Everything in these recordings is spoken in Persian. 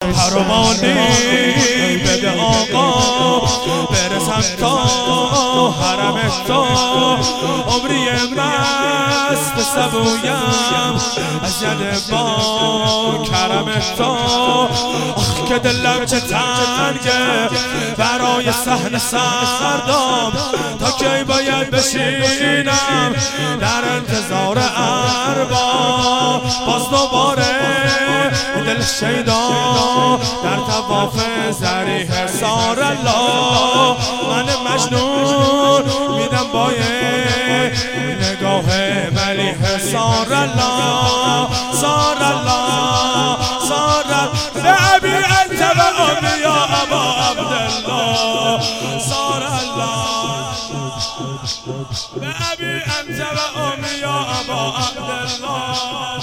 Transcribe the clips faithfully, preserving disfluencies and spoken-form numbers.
پروانی بده آقا برسم تا حرم تو عمری مست سبویم از ید با کرم تو آخ که دلم چه تنگه برای صحنه سردام تا کی باید بشینم در انتظار ارباب باز دوباره دل شیدا در طواف ذریح سار الله من مجنون میدم با نگاه ملیح سار الله سار الله سار بابی انت و امی یا ابا عبدالله سار الله بابی انت و امی یا ابا عبدالله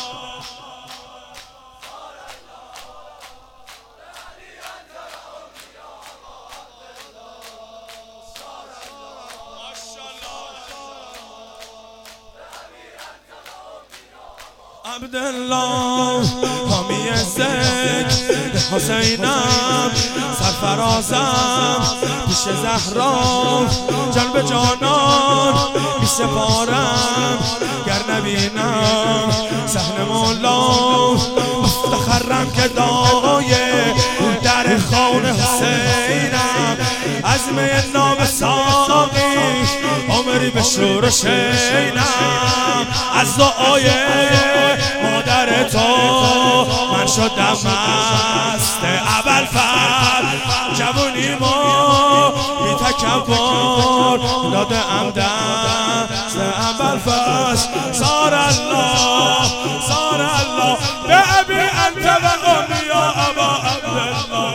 عبدالله حامی زک حسینم سرفرازم پیش زهرا جان به جانان می سپارم گر نبینم صحن مولا افتخرم که دایه در خان حسینم عزم نام ساقی عمری به شور شینم از دعای مادر تو من شدم مست ابوالفضل جوونیمو بی تکبر دادم دست ابوالفضل سار الله سار الله بابی انت و امی یا ابا عبدالله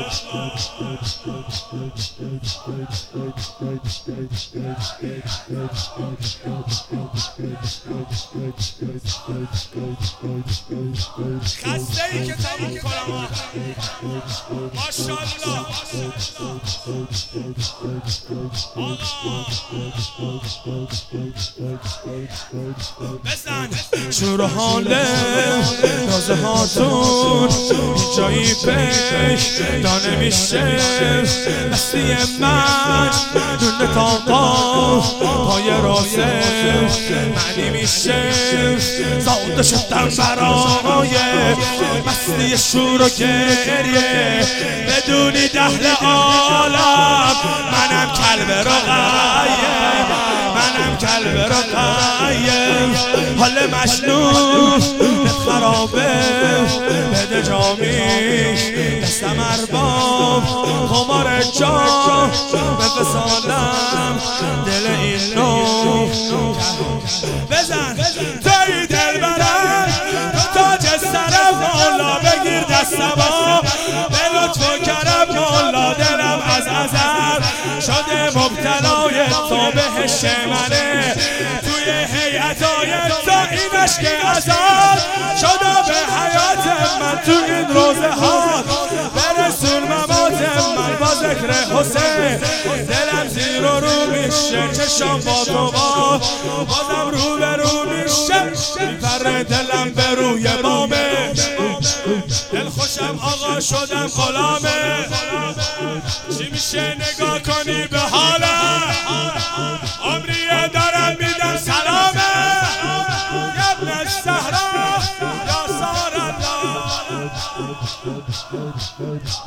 خسته ای که تموم کنم ماشاءالله بزن شور حاله نازه هاتون جایی پیش دانه میشه مستی من دونه تاقا پای راسه معنی میشه زاده شدم برای مستی شور و گریه بدونی دهل عالم منم کلب رقیه منم کلب رقیه حال مجنون خرابه بده جامیش دستم ارباب خمار جام به وصالم دل این نو بزن توی دل برم تاج سرم مولا بگیر دستم به لطف و کرم مولا دلم از ازل شده مبتلای تو بهش منه توی هیئتای تو این عشق ازل شده به حیات من تو این روزه ها برسون ممات من با ذکر حسین دلم زیر و رو میشه چشم با تو با بازم رو به رو میشه میپره دلم به روی بامه دل خوشم آقا شدم غلامه چی میشه نگاه کنی به حالم عمریه دارم میدم سلامه ابن الزهرا یا سار الله